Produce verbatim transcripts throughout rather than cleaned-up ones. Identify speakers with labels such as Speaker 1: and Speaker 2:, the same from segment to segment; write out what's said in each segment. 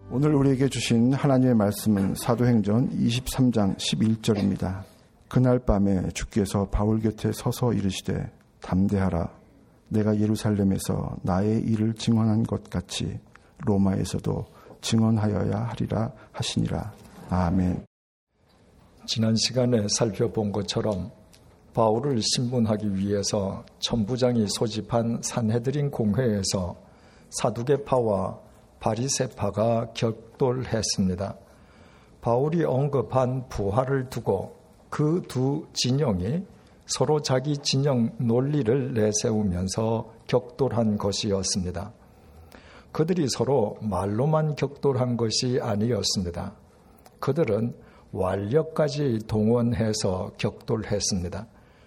Speaker 1: 오늘 우리에게 주신 하나님의 말씀은 사도행전 이십삼 장 십일 절입니다. 그날 밤에 주께서 바울 곁에 서서 이르시되 담대하라. 내가 예루살렘에서 나의 일을 증언한 것 같이 로마에서도 증언하여야 하리라 하시니라. 아멘.
Speaker 2: 지난 시간에 살펴본 것처럼 바울을 신문하기 위해서 천부장이 소집한 산헤드린 공회에서 사두개파와 바리새파가 격돌했습니다. 바울이 언급한 부활을 두고 그 두 진영이 서로 자기 진영 논리를 내세우면서 격돌한 것이었습니다. 그들이 서로 말로만 격돌한 것이 아니었습니다. 그들은 완력까지 동원해서 격돌했습니다.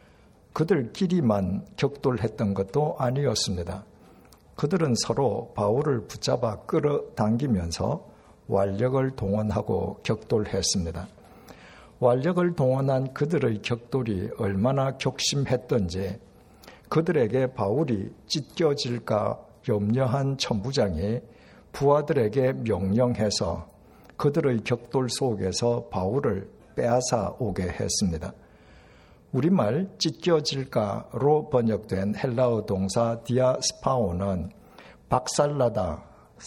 Speaker 2: 그들끼리만 격돌했던 것도 아니었습니다. 그들은 서로 바울을 붙잡아 끌어당기면서 완력을 동원하고 격돌했습니다. 완력을 동원한 그들의 격돌이 얼마나 격심했던지 그들에게 바울이 찢겨질까 염려한 천부장이 부하들에게 명령해서 그들의 격돌 속에서 바울을 빼앗아 오게 했습니다. 우리말 찢겨질까로 번역된 헬라어 동사 디아스파오는 박살나다,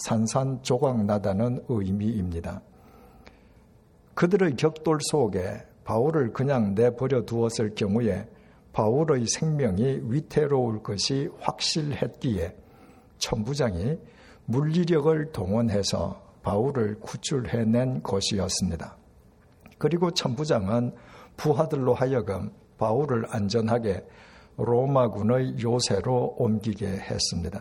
Speaker 2: 산산조각나다는 의미입니다. 그들의 격돌 속에 바울을 그냥 내버려 두었을 경우에 바울의 생명이 위태로울 것이 확실했기에 천부장이 물리력을 동원해서 바울을 구출해낸 것이었습니다. 그리고 천부장은 부하들로 하여금 바울을 안전하게 로마군의 요새로 옮기게 했습니다.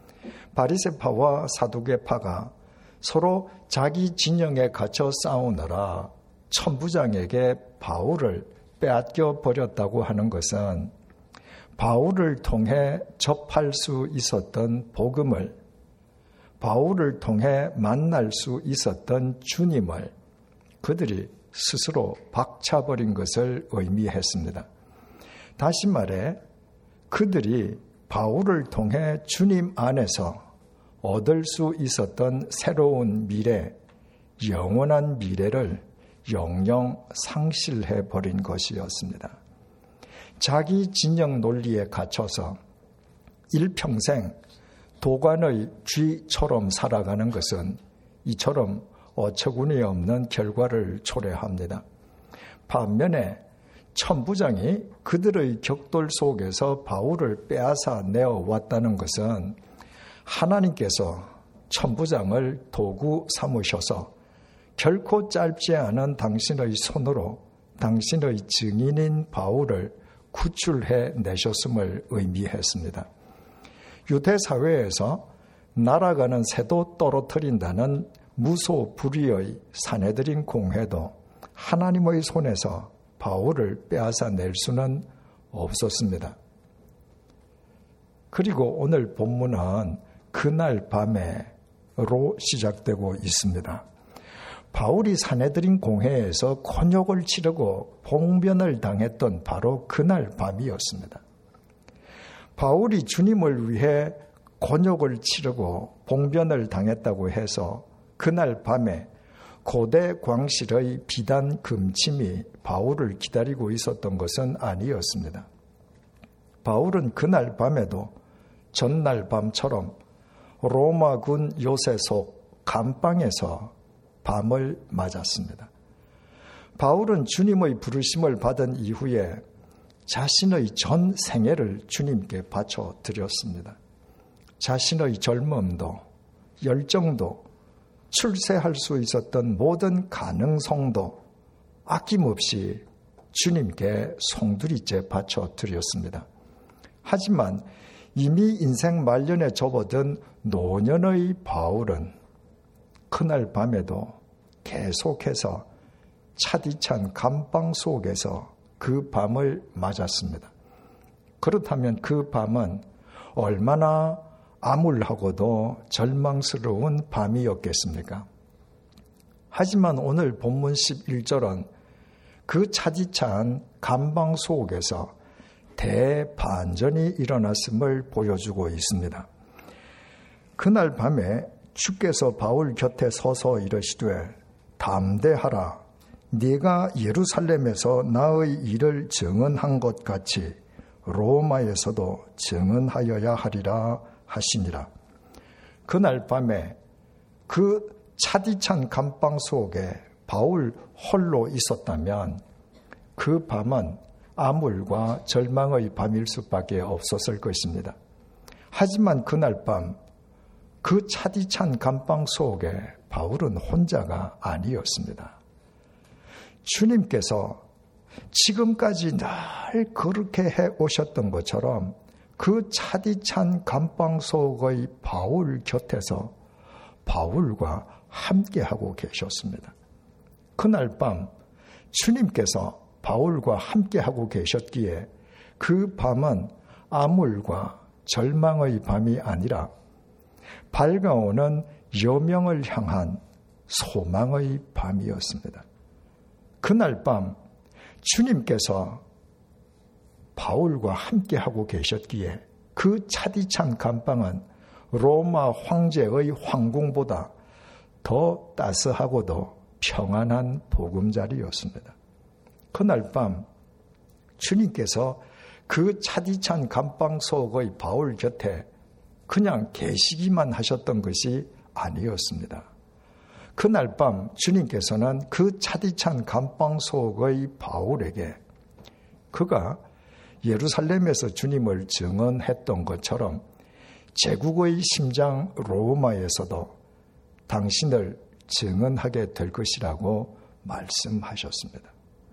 Speaker 2: 바리새파와 사두개파가 서로 자기 진영에 갇혀 싸우느라 천부장에게 바울을 빼앗겨 버렸다고 하는 것은 바울을 통해 접할 수 있었던 복음을, 바울을 통해 만날 수 있었던 주님을 그들이 스스로 박차버린 것을 의미했습니다. 다시 말해 그들이 바울을 통해 주님 안에서 얻을 수 있었던 새로운 미래, 영원한 미래를 영영 상실해버린 것이었습니다. 자기 진영 논리에 갇혀서 일평생 도관의 쥐처럼 살아가는 것은 이처럼 어처구니 없는 결과를 초래합니다. 반면에 천부장이 그들의 격돌 속에서 바울을 빼앗아 내어왔다는 것은 하나님께서 천부장을 도구 삼으셔서 결코 짧지 않은 당신의 손으로 당신의 증인인 바울을 구출해 내셨음을 의미했습니다. 유대 사회에서 날아가는 새도 떨어뜨린다는 무소불위의 산헤드린 공회도 하나님의 손에서 바울을 빼앗아 낼 수는 없었습니다. 그리고 오늘 본문은 그날 밤에로 시작되고 있습니다. 바울이 산헤드린 공회에서 곤욕을 치르고 봉변을 당했던 바로 그날 밤이었습니다. 바울이 주님을 위해 곤욕을 치르고 봉변을 당했다고 해서 그날 밤에 고대 광실의 비단 금침이 바울을 기다리고 있었던 것은 아니었습니다. 바울은 그날 밤에도 전날 밤처럼 로마군 요새 속 감방에서 밤을 맞았습니다. 바울은 주님의 부르심을 받은 이후에 자신의 전 생애를 주님께 바쳐 드렸습니다. 자신의 젊음도, 열정도, 출세할 수 있었던 모든 가능성도 아낌없이 주님께 송두리째 바쳐 드렸습니다. 하지만 이미 인생 말년에 접어든 노년의 바울은 그날 밤에도 계속해서 차디찬 감방 속에서 그 밤을 맞았습니다. 그렇다면 그 밤은 얼마나 암울하고도 절망스러운 밤이었겠습니까? 하지만 오늘 본문 십일 절은 그 차디찬 감방 속에서 대반전이 일어났음을 보여주고 있습니다. 그날 밤에 주께서 바울 곁에 서서 이르시되 담대하라. 네가 예루살렘에서 나의 일을 증언한 것 같이 로마에서도 증언하여야 하리라 하시니라. 그날 밤에 그 차디찬 감방 속에 바울 홀로 있었다면 그 밤은 암울과 절망의 밤일 수밖에 없었을 것입니다. 하지만 그날 밤 그 차디찬 감방 속에 바울은 혼자가 아니었습니다. 주님께서 지금까지 늘 그렇게 해 오셨던 것처럼 그 차디찬 감방 속의 바울 곁에서 바울과 함께하고 계셨습니다. 그날 밤 주님께서 바울과 함께하고 계셨기에 그 밤은 암울과 절망의 밤이 아니라 밝아오는 여명을 향한 소망의 밤이었습니다. 그날 밤 주님께서 바울과 함께하고 계셨기에 그 차디찬 감방은 로마 황제의 황궁보다 더 따스하고도 평안한 보금자리였습니다. 그날 밤 주님께서 그 차디찬 감방 속의 바울 곁에 그냥 계시기만 하셨던 것이 아니었습니다. 그날 밤 주님께서는 그 차디찬 감방 속의 바울에게 그가 예루살렘에서 주님을 증언했던 것처럼 제국의 심장 로마에서도 당신을 증언하게 될 것이라고 말씀하셨습니다.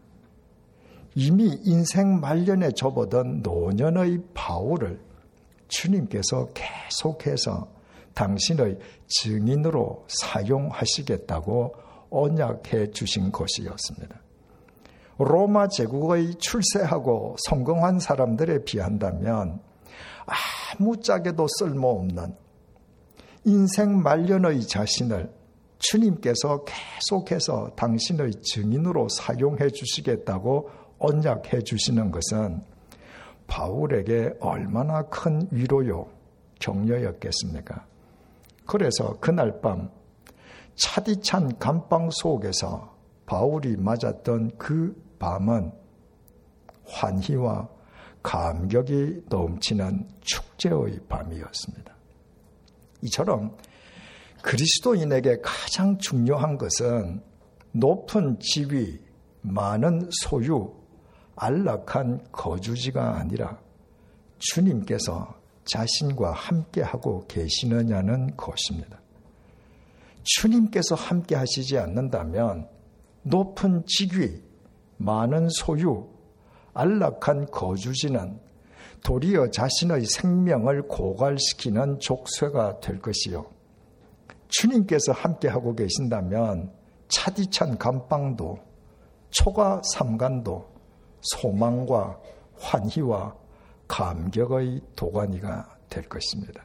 Speaker 2: 이미 인생 말년에 접어든 노년의 바울을 주님께서 계속해서 당신의 증인으로 사용하시겠다고 언약해 주신 것이었습니다. 로마 제국의 출세하고 성공한 사람들에 비한다면 아무짝에도 쓸모없는 인생 말년의 자신을 주님께서 계속해서 당신의 증인으로 사용해 주시겠다고 언약해 주시는 것은 바울에게 얼마나 큰 위로요, 격려였겠습니까? 그래서 그날 밤 차디찬 감방 속에서 바울이 맞았던 그 밤은 환희와 감격이 넘치는 축제의 밤이었습니다. 이처럼 그리스도인에게 가장 중요한 것은 높은 지위, 많은 소유, 안락한 거주지가 아니라 주님께서 자신과 함께하고 계시느냐는 것입니다. 주님께서 함께 하시지 않는다면 높은 직위, 많은 소유, 안락한 거주지는 도리어 자신의 생명을 고갈시키는 족쇄가 될 것이요. 주님께서 함께하고 계신다면 차디찬 감방도 초가 삼간도 소망과 환희와 감격의 도가니가 될 것입니다.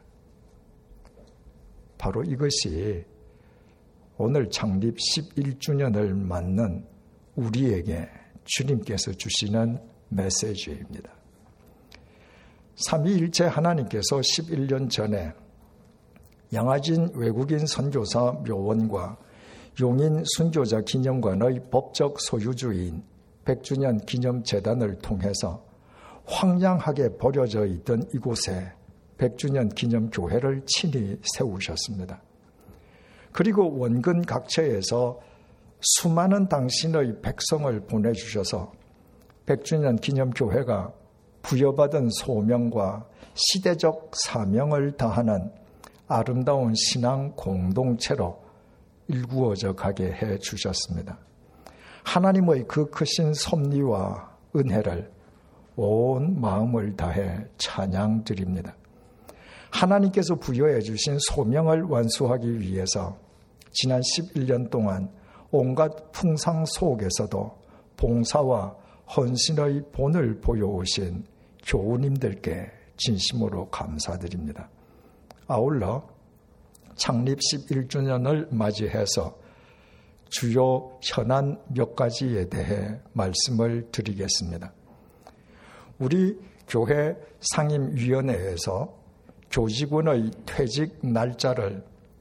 Speaker 2: 바로 이것이 오늘 창립 십일 주년을 맞는 우리에게 주님께서 주시는 메시지입니다. 삼위일체 하나님께서 십일 년 전에 양화진 외국인 선교사 묘원과 용인 순교자 기념관의 법적 소유주인 백 주년 기념재단을 통해서 황량하게 버려져 있던 이곳에 백 주년 기념교회를 친히 세우셨습니다. 그리고 원근 각처에서 수많은 당신의 백성을 보내주셔서 백 주년 기념교회가 부여받은 소명과 시대적 사명을 다하는 아름다운 신앙 공동체로 일구어져 가게 해주셨습니다. 하나님의 그 크신 섭리와 은혜를 온 마음을 다해 찬양드립니다. 하나님께서 부여해 주신 소명을 완수하기 위해서 지난 십일 년 동안 온갖 풍상 속에서도 봉사와 헌신의 본을 보여오신 교우님들께 진심으로 감사드립니다. 아울러 창립 십일 주년을 맞이해서 주요 현안 몇 가지에 대해 말씀을 드리겠습니다. 우리 교회 상임위원회에서 교직원의 퇴직 날짜를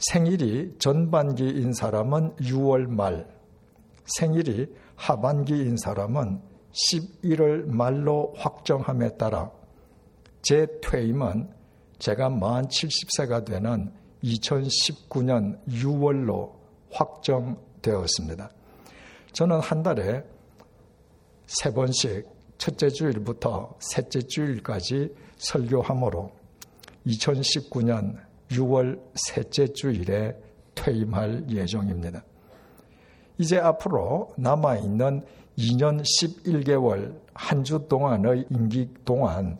Speaker 2: 생일이 전반기인 사람은 유월 말, 생일이 하반기인 사람은 십일월 말로 확정함에 따라 제 퇴임은 제가 만 칠십 세가 되는 이천십구 년 유월로 확정되었습니다. 저는 한 달에 세 번씩 첫째 주일부터 셋째 주일까지 설교함으로 이천십구 년 유월 셋째 주일에 퇴임할 예정입니다. 이제 앞으로 남아있는 이 년 십일 개월 한 주 동안의 임기 동안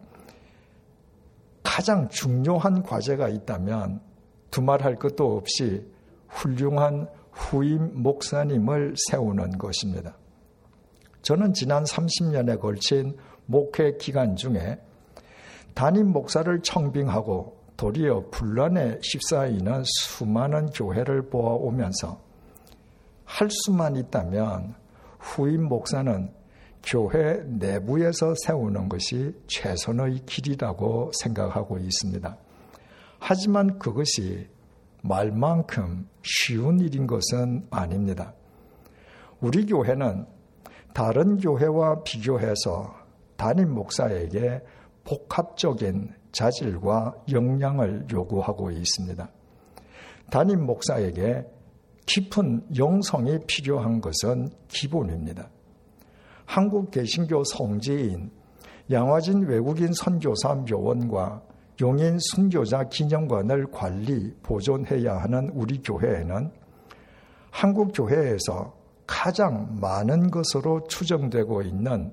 Speaker 2: 가장 중요한 과제가 있다면 두말할 것도 없이 훌륭한 후임 목사님을 세우는 것입니다. 저는 지난 삼십 년에 걸친 목회 기간 중에 담임 목사를 청빙하고 도리어 분란에 휩싸이는 수많은 교회를 보아오면서 할 수만 있다면 후임 목사는 교회 내부에서 세우는 것이 최선의 길이라고 생각하고 있습니다. 하지만 그것이 말만큼 쉬운 일인 것은 아닙니다. 우리 교회는 다른 교회와 비교해서 담임 목사에게 복합적인 자질과 역량을 요구하고 있습니다. 담임 목사에게 깊은 영성이 필요한 것은 기본입니다. 한국 개신교 성지인 양화진 외국인 선교사 묘원과 용인 순교자 기념관을 관리, 보존해야 하는 우리 교회에는 한국 교회에서 가장 많은 것으로 추정되고 있는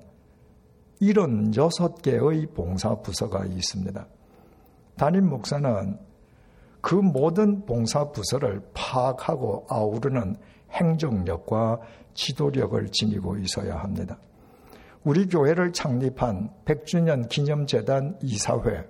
Speaker 2: 칠십육 개의 봉사부서가 있습니다. 담임 목사는 그 모든 봉사부서를 파악하고 아우르는 행정력과 지도력을 지니고 있어야 합니다. 우리 교회를 창립한 백 주년 기념재단 이사회,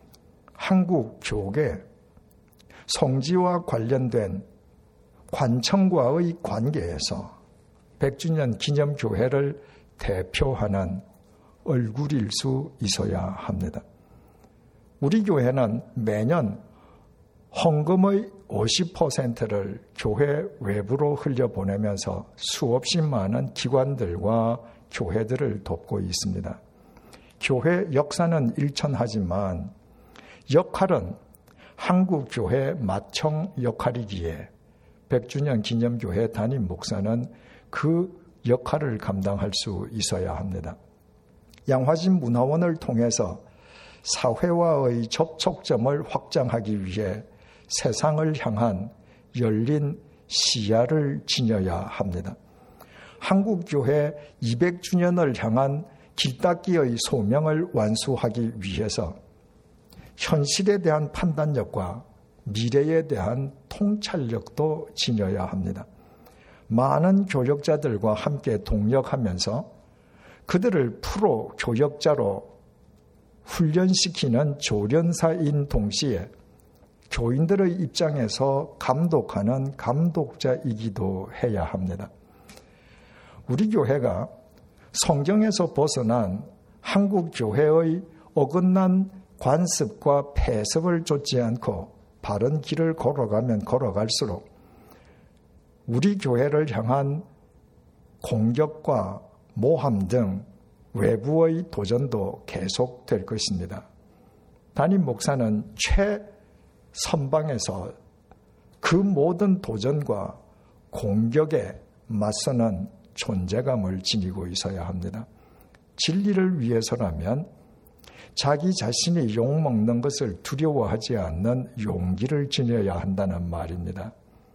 Speaker 2: 한국교계, 성지와 관련된 관청과의 관계에서 백 주년 기념교회를 대표하는 얼굴일 수 있어야 합니다. 우리 교회는 매년 헌금의 오십 퍼센트를 교회 외부로 흘려보내면서 수없이 많은 기관들과 교회들을 돕고 있습니다. 교회 역사는 일천하지만 역할은 한국교회 맏청 역할이기에 백 주년 기념교회 담임 목사는 그 역할을 감당할 수 있어야 합니다. 양화진 문화원을 통해서 사회와의 접촉점을 확장하기 위해 세상을 향한 열린 시야를 지녀야 합니다. 한국교회 이백 주년을 향한 길닦기의 소명을 완수하기 위해서 현실에 대한 판단력과 미래에 대한 통찰력도 지녀야 합니다. 많은 교역자들과 함께 동력하면서 그들을 프로 교역자로 훈련시키는 조련사인 동시에 교인들의 입장에서 감독하는 감독자이기도 해야 합니다. 우리 교회가 성경에서 벗어난 한국 교회의 어긋난 관습과 폐습을 좇지 않고 바른 길을 걸어가면 걸어갈수록 우리 교회를 향한 공격과 모함 등 외부의 도전도 계속될 것입니다. 담임 목사는 최선방에서 그 모든 도전과 공격에 맞서는 존재감을 지니고 있어야 합니다. 진리를 위해서라면 자기 자신이 욕먹는 것을 두려워하지 않는 용기를 지녀야 한다는 말입니다.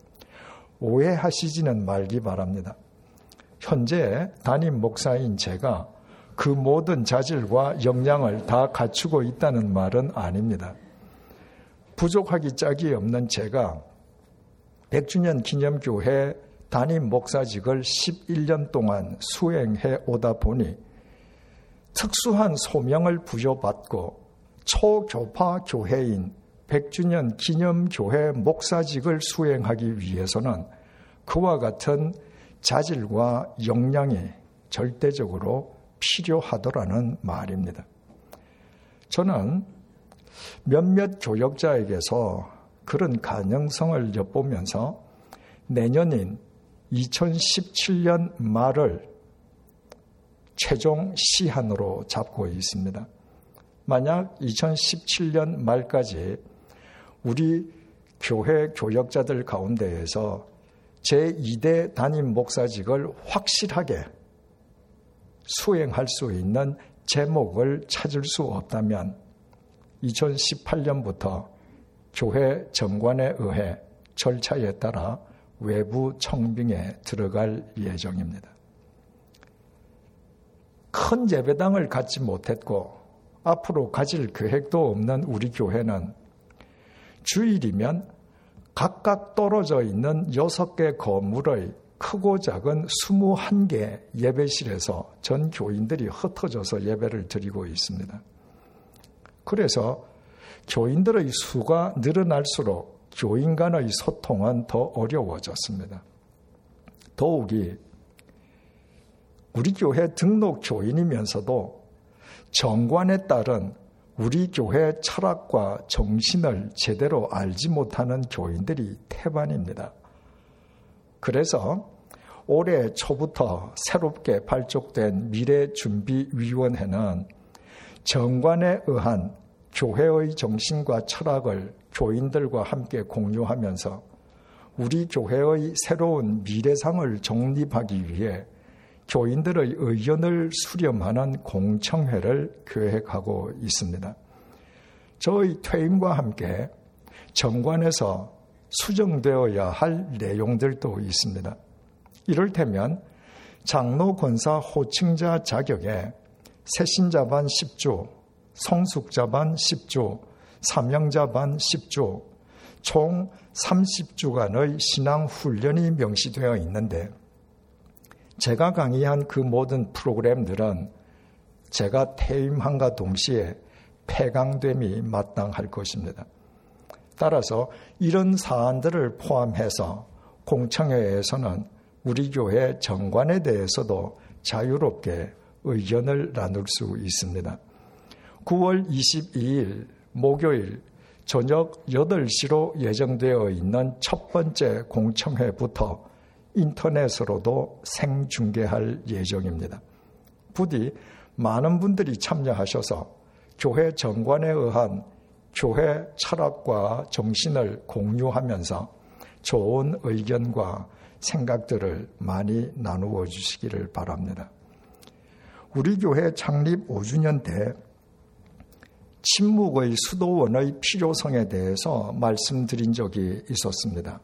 Speaker 2: 오해하시지는 말기 바랍니다. 현재 담임 목사인 제가 그 모든 자질과 역량을 다 갖추고 있다는 말은 아닙니다. 부족하기 짝이 없는 제가 백 주년 기념교회 담임 목사직을 십일 년 동안 수행해 오다 보니 특수한 소명을 부여받고 초교파 교회인 백 주년 기념교회 목사직을 수행하기 위해서는 그와 같은 자질과 역량이 절대적으로 필요하더라는 말입니다. 저는 몇몇 교역자에게서 그런 가능성을 엿보면서 내년인 이천십칠 년 말을 최종 시한으로 잡고 있습니다. 만약 이천십칠 년 말까지 우리 교회 교역자들 가운데에서 제이 대 담임 목사직을 확실하게 수행할 수 있는 제목을 찾을 수 없다면 이천십팔 년부터 교회 정관에 의해 절차에 따라 외부 청빙에 들어갈 예정입니다. 큰 예배당을 갖지 못했고 앞으로 가질 계획도 없는 우리 교회는 주일이면 각각 떨어져 있는 여섯 개 건물의 크고 작은 이십일 개 예배실에서 전 교인들이 흩어져서 예배를 드리고 있습니다. 그래서 교인들의 수가 늘어날수록 교인 간의 소통은 더 어려워졌습니다. 더욱이 우리 교회 등록 교인이면서도 정관에 따른 우리 교회 철학과 정신을 제대로 알지 못하는 교인들이 태반입니다. 그래서 올해 초부터 새롭게 발족된 미래준비위원회는 정관에 의한 교회의 정신과 철학을 교인들과 함께 공유하면서 우리 교회의 새로운 미래상을 정립하기 위해 교인들의 의견을 수렴하는 공청회를 계획하고 있습니다. 저의 퇴임과 함께 정관에서 수정되어야 할 내용들도 있습니다. 이를테면 장로 권사 호칭자 자격에 새신자 반 십 주, 성숙자 반 십 주, 사명자 반 십 주, 총 삼십 주간의 신앙 훈련이 명시되어 있는데 제가 강의한 그 모든 프로그램들은 제가 퇴임함과 동시에 폐강됨이 마땅할 것입니다. 따라서 이런 사안들을 포함해서 공청회에서는 우리 교회 정관에 대해서도 자유롭게 의견을 나눌 수 있습니다. 구월 이십이일 목요일 저녁 여덟 시로 예정되어 있는 첫 번째 공청회부터 인터넷으로도 생중계할 예정입니다. 부디 많은 분들이 참여하셔서 교회 정관에 의한 교회 철학과 정신을 공유하면서 좋은 의견과 생각들을 많이 나누어 주시기를 바랍니다. 우리 교회 창립 오 주년 때 침묵의 수도원의 필요성에 대해서 말씀드린 적이 있었습니다.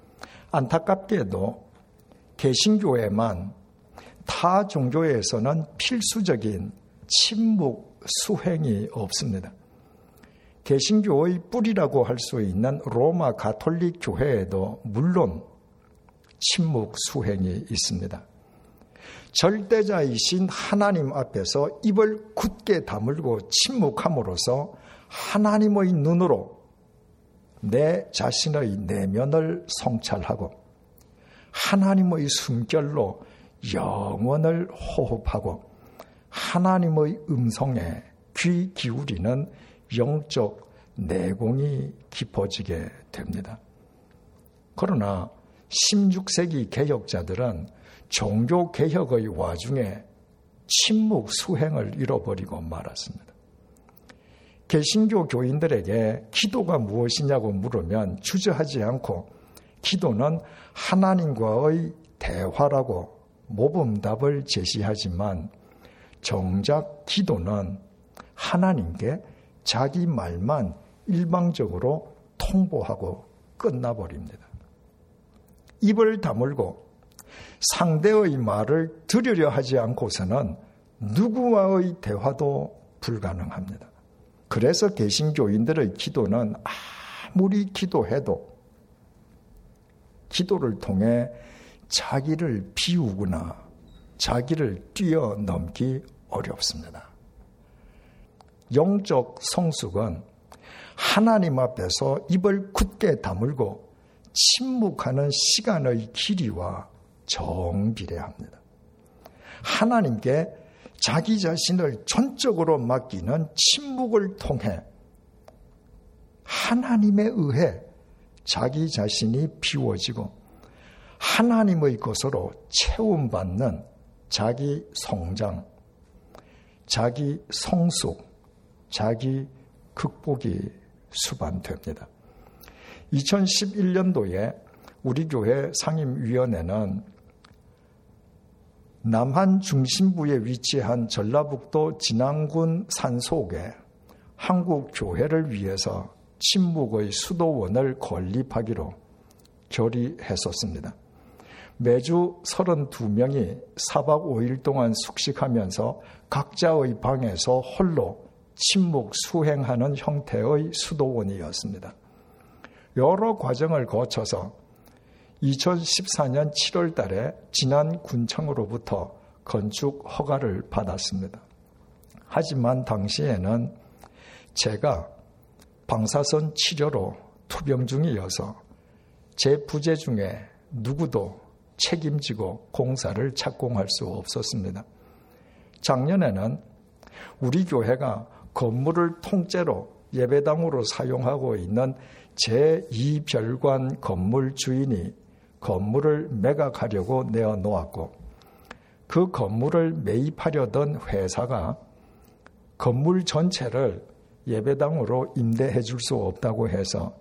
Speaker 2: 안타깝게도 개신교회만 타 종교에서는 필수적인 침묵 수행이 없습니다. 개신교의 뿌리라고 할 수 있는 로마 가톨릭 교회에도 물론 침묵 수행이 있습니다. 절대자이신 하나님 앞에서 입을 굳게 다물고 침묵함으로써 하나님의 눈으로 내 자신의 내면을 성찰하고 하나님의 숨결로 영원을 호흡하고 하나님의 음성에 귀 기울이는 영적 내공이 깊어지게 됩니다. 그러나 십육 세기 개혁자들은 종교개혁의 와중에 침묵 수행을 잃어버리고 말았습니다. 개신교 교인들에게 기도가 무엇이냐고 물으면 주저하지 않고 기도는 하나님과의 대화라고 모범답을 제시하지만 정작 기도는 하나님께 자기 말만 일방적으로 통보하고 끝나버립니다. 입을 다물고 상대의 말을 들으려 하지 않고서는 누구와의 대화도 불가능합니다. 그래서 개신교인들의 기도는 아무리 기도해도 기도를 통해 자기를 비우거나 자기를 뛰어넘기 어렵습니다. 영적 성숙은 하나님 앞에서 입을 굳게 다물고 침묵하는 시간의 길이와 정비례합니다. 하나님께 자기 자신을 전적으로 맡기는 침묵을 통해 하나님에 의해 자기 자신이 비워지고 하나님의 것으로 채움받는 자기 성장, 자기 성숙, 자기 극복이 수반됩니다. 이천십일 년도에 우리 교회 상임위원회는 남한 중심부에 위치한 전라북도 진안군 산속에 한국 교회를 위해서 침묵의 수도원을 건립하기로 결의했었습니다. 매주 서른두 명이 사박 오일 동안 숙식하면서 각자의 방에서 홀로 침묵 수행하는 형태의 수도원이었습니다. 여러 과정을 거쳐서 이천십사 년 칠월 달에 진안군청으로부터 건축 허가를 받았습니다. 하지만 당시에는 제가 방사선 치료로 투병 중이어서 제 부재 중에 누구도 책임지고 공사를 착공할 수 없었습니다. 작년에는 우리 교회가 건물을 통째로 예배당으로 사용하고 있는 제이 별관 건물 주인이 건물을 매각하려고 내어놓았고 그 건물을 매입하려던 회사가 건물 전체를 예배당으로 임대해 줄 수 없다고 해서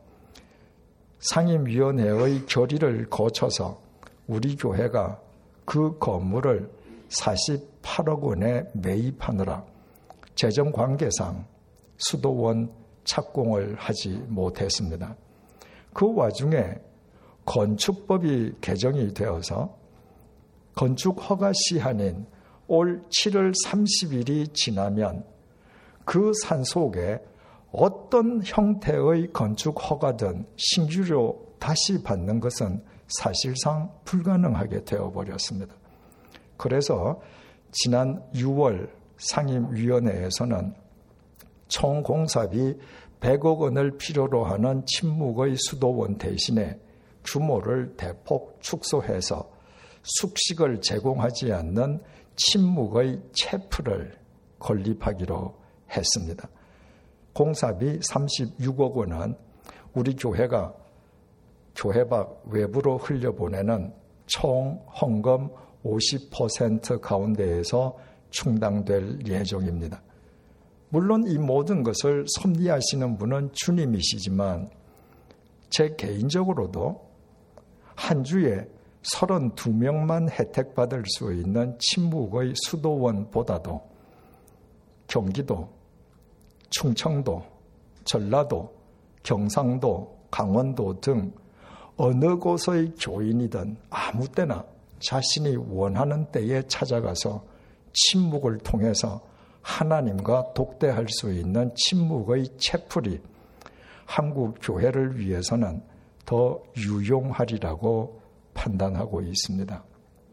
Speaker 2: 상임위원회의 결의를 거쳐서 우리 교회가 그 건물을 사십팔억 원에 매입하느라 재정 관계상 수도원 착공을 하지 못했습니다. 그 와중에 건축법이 개정이 되어서 건축 허가 시한인 올 칠월 삼십일이 지나면 그 산속에 어떤 형태의 건축 허가든 신규로 다시 받는 것은 사실상 불가능하게 되어버렸습니다. 그래서 지난 유월 상임위원회에서는 총 공사비 백억 원을 필요로 하는 침묵의 수도원 대신에 규모를 대폭 축소해서 숙식을 제공하지 않는 침묵의 체프를 건립하기로 했습니다. 공사비 삼십육억 원은 우리 교회가 교회 밖 외부로 흘려보내는 총 헌금 오십 퍼센트 가운데에서 충당될 예정입니다. 물론 이 모든 것을 섭리하시는 분은 주님이시지만 제 개인적으로도 한 주에 서른두 명만 혜택받을 수 있는 침묵의 수도원보다도 경기도, 충청도, 전라도, 경상도, 강원도 등 어느 곳의 교인이든 아무 때나 자신이 원하는 때에 찾아가서 침묵을 통해서 하나님과 독대할 수 있는 침묵의 채플이 한국 교회를 위해서는 더 유용하리라고 판단하고 있습니다.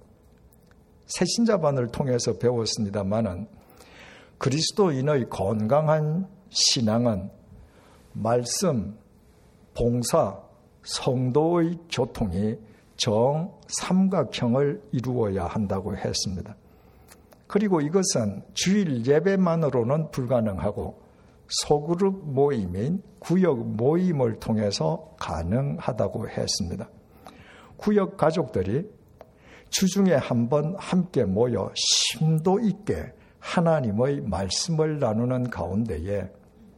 Speaker 2: 새신자반을 통해서 배웠습니다마는 그리스도인의 건강한 신앙은 말씀, 봉사, 성도의 교통이 정삼각형을 이루어야 한다고 했습니다. 그리고 이것은 주일 예배만으로는 불가능하고 소그룹 모임인 구역 모임을 통해서 가능하다고 했습니다. 구역 가족들이 주중에 한 번 함께 모여 심도 있게 하나님의 말씀을 나누는 가운데에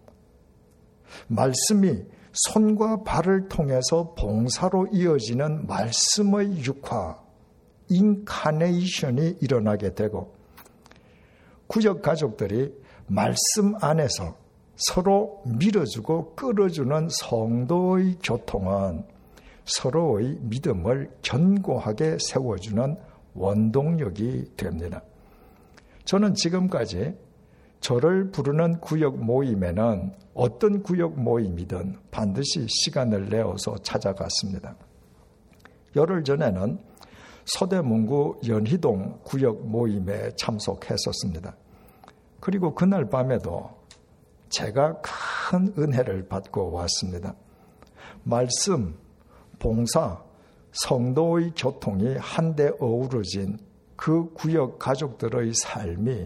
Speaker 2: 말씀이 손과 발을 통해서 봉사로 이어지는 말씀의 육화, 인카네이션이 일어나게 되고 구역 가족들이 말씀 안에서 서로 밀어주고 끌어주는 성도의 교통은 서로의 믿음을 견고하게 세워주는 원동력이 됩니다. 저는 지금까지 저를 부르는 구역 모임에는 어떤 구역 모임이든 반드시 시간을 내어서 찾아갔습니다. 열흘 전에는 서대문구 연희동 구역 모임에 참석했었습니다. 그리고 그날 밤에도 제가 큰 은혜를 받고 왔습니다. 말씀, 봉사, 성도의 교통이 한데 어우러진 그 구역 가족들의 삶이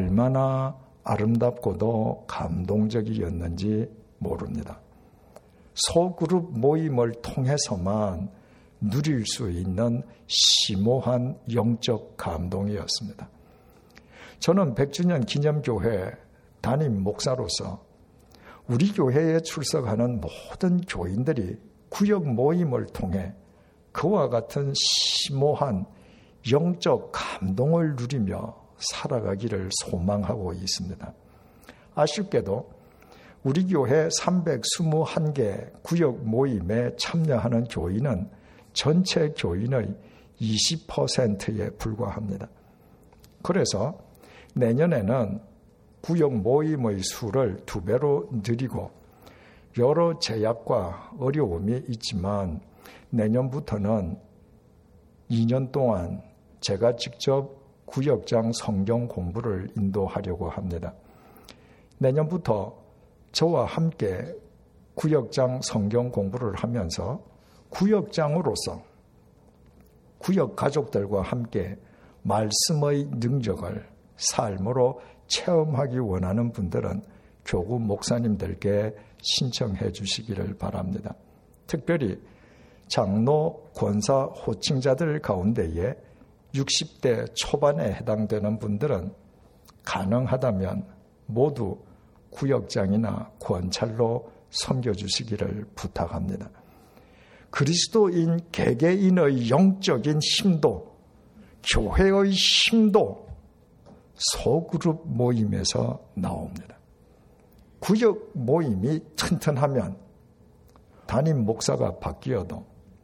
Speaker 2: 얼마나 아름답고도 감동적이었는지 모릅니다. 소그룹 모임을 통해서만 누릴 수 있는 심오한 영적 감동이었습니다. 저는 백 주년 기념교회 담임 목사로서 우리 교회에 출석하는 모든 교인들이 구역 모임을 통해 그와 같은 심오한 영적 감동을 누리며 살아가기를 소망하고 있습니다. 아쉽게도 우리 교회 삼백이십일 개 구역 모임에 참여하는 교인은 전체 교인의 이십 퍼센트에 불과합니다. 그래서 내년에는 구역 모임의 수를 두 배로 늘리고 여러 제약과 어려움이 있지만 내년부터는 이 년 동안 제가 직접 구역장 성경 공부를 인도하려고 합니다. 내년부터 저와 함께 구역장 성경 공부를 하면서 구역장으로서 구역 가족들과 함께 말씀의 능력을 삶으로 체험하기 원하는 분들은 교구 목사님들께 신청해 주시기를 바랍니다. 특별히 장로, 권사, 호칭자들 가운데에 육십 대 초반에 해당되는 분들은 가능하다면 모두 구역장이나 권찰로 섬겨주시기를 부탁합니다. 그리스도인 개개인의 영적인 힘도, 교회의 힘도 소그룹 모임에서 나옵니다. 구역 모임이 튼튼하면 담임 목사가 바뀌어도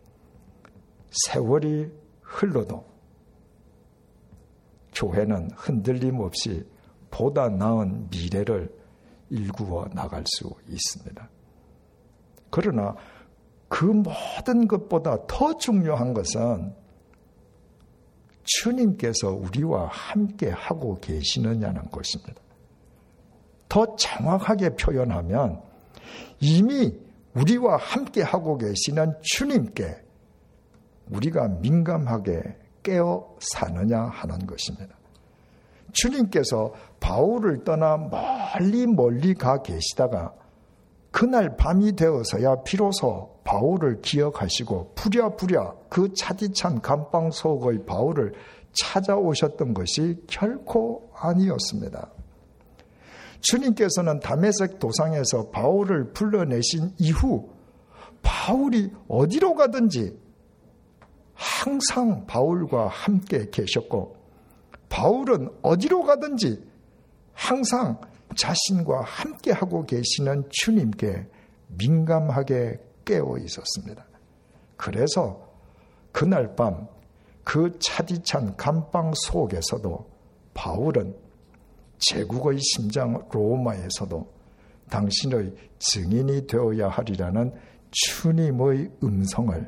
Speaker 2: 세월이 흘러도 교회는 흔들림 없이 보다 나은 미래를 일구어 나갈 수 있습니다. 그러나 그 모든 것보다 더 중요한 것은 주님께서 우리와 함께 하고 계시느냐는 것입니다. 더 정확하게 표현하면 이미 우리와 함께 하고 계시는 주님께 우리가 민감하게 깨어 사느냐 하는 것입니다. 주님께서 바울을 떠나 멀리 멀리 가 계시다가 그날 밤이 되어서야 비로소 바울을 기억하시고 부랴부랴 그 차디찬 감방 속의 바울을 찾아오셨던 것이 결코 아니었습니다. 주님께서는 다메섹 도상에서 바울을 불러내신 이후 바울이 어디로 가든지 항상 바울과 함께 계셨고 바울은 어디로 가든지 항상 자신과 함께하고 계시는 주님께 민감하게 깨어 있었습니다. 그래서 그날 밤 그 차디찬 감방 속에서도 바울은 제국의 심장 로마에서도 당신의 증인이 되어야 하리라는 주님의 음성을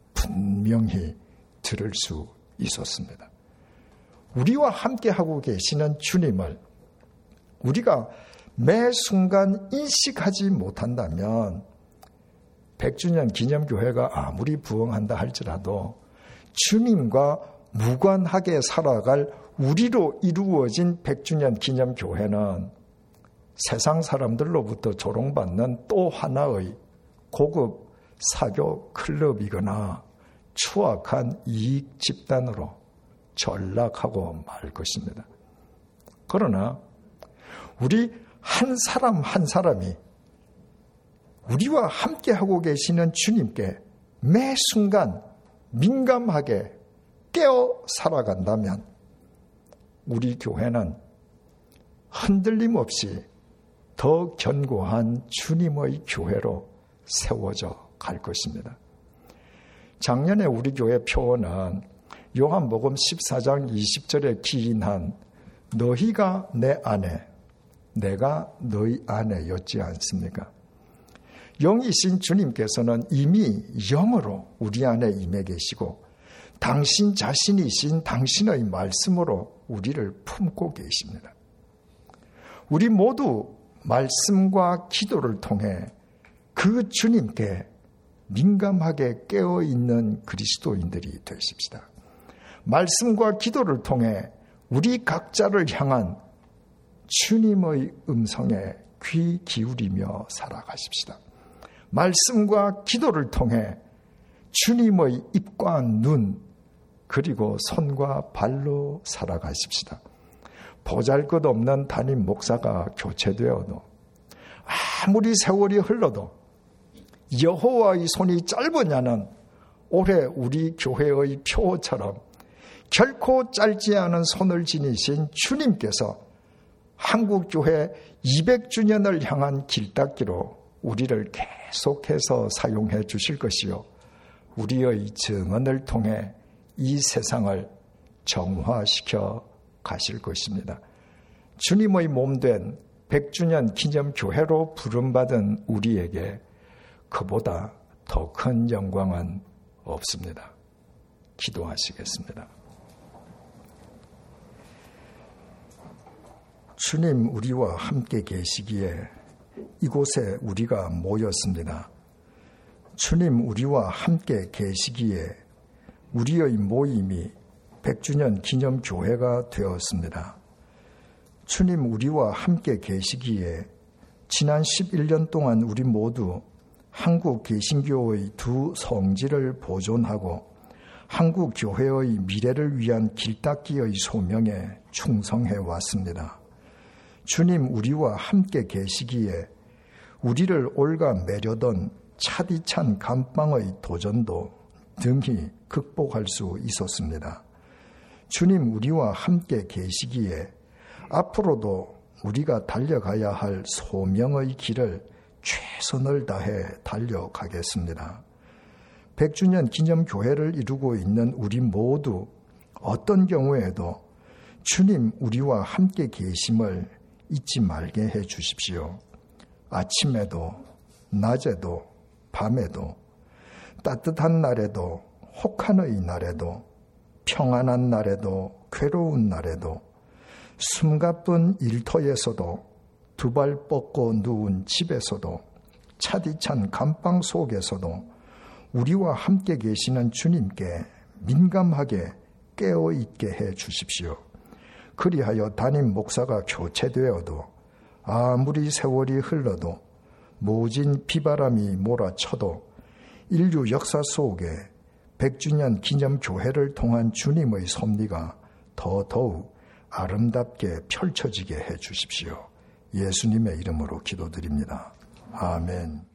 Speaker 2: 분명히 들을 수 있었습니다. 우리와 함께하고 계시는 주님을 우리가 매 순간 인식하지 못한다면 백 주년 기념교회가 아무리 부흥한다 할지라도 주님과 무관하게 살아갈 우리로 이루어진 백 주년 기념교회는 세상 사람들로부터 조롱받는 또 하나의 고급 사교 클럽이거나 추악한 이익 집단으로 전락하고 말 것입니다. 그러나 우리 한 사람 한 사람이 우리와 함께하고 계시는 주님께 매 순간 민감하게 깨어 살아간다면 우리 교회는 흔들림 없이 더 견고한 주님의 교회로 세워져 갈 것입니다. 작년에 우리 교회 표어는 요한복음 십사 장 이십 절에 기인한 너희가 내 안에 내가 너희 안에였지 않습니까? 영이신 주님께서는 이미 영으로 우리 안에 임해 계시고 당신 자신이신 당신의 말씀으로 우리를 품고 계십니다. 우리 모두 말씀과 기도를 통해 그 주님께 민감하게 깨어있는 그리스도인들이 되십시다. 말씀과 기도를 통해 우리 각자를 향한 주님의 음성에 귀 기울이며 살아가십시다. 말씀과 기도를 통해 주님의 입과 눈 그리고 손과 발로 살아가십시다. 보잘것없는 담임 목사가 교체되어도 아무리 세월이 흘러도 여호와의 손이 짧으냐는 올해 우리 교회의 표어처럼 결코 짧지 않은 손을 지니신 주님께서 한국교회 이백 주년을 향한 길닦기로 우리를 계속해서 사용해 주실 것이요, 우리의 증언을 통해 이 세상을 정화시켜 가실 것입니다. 주님의 몸된 백 주년 기념교회로 부름받은 우리에게 그보다 더 큰 영광은 없습니다. 기도하시겠습니다. 주님, 우리와 함께 계시기에 이곳에 우리가 모였습니다. 주님, 우리와 함께 계시기에 우리의 모임이 백 주년 기념교회가 되었습니다. 주님, 우리와 함께 계시기에 지난 십일 년 동안 우리 모두 한국 개신교의 두 성지를 보존하고 한국 교회의 미래를 위한 길닦기의 소명에 충성해 왔습니다. 주님, 우리와 함께 계시기에 우리를 올가매려던 차디찬 감방의 도전도 등히 극복할 수 있었습니다. 주님, 우리와 함께 계시기에 앞으로도 우리가 달려가야 할 소명의 길을 최선을 다해 달려가겠습니다. 백 주년 기념교회를 이루고 있는 우리 모두 어떤 경우에도 주님, 우리와 함께 계심을 잊지 말게 해 주십시오. 아침에도 낮에도 밤에도 따뜻한 날에도 혹한의 날에도 평안한 날에도 괴로운 날에도 숨가쁜 일터에서도 두 발 뻗고 누운 집에서도 차디찬 감방 속에서도 우리와 함께 계시는 주님께 민감하게 깨어있게 해 주십시오. 그리하여 담임 목사가 교체되어도 아무리 세월이 흘러도 모진 비바람이 몰아쳐도 인류 역사 속에 백 주년 기념교회를 통한 주님의 섭리가 더더욱 아름답게 펼쳐지게 해 주십시오. 예수님의 이름으로 기도드립니다. 아멘.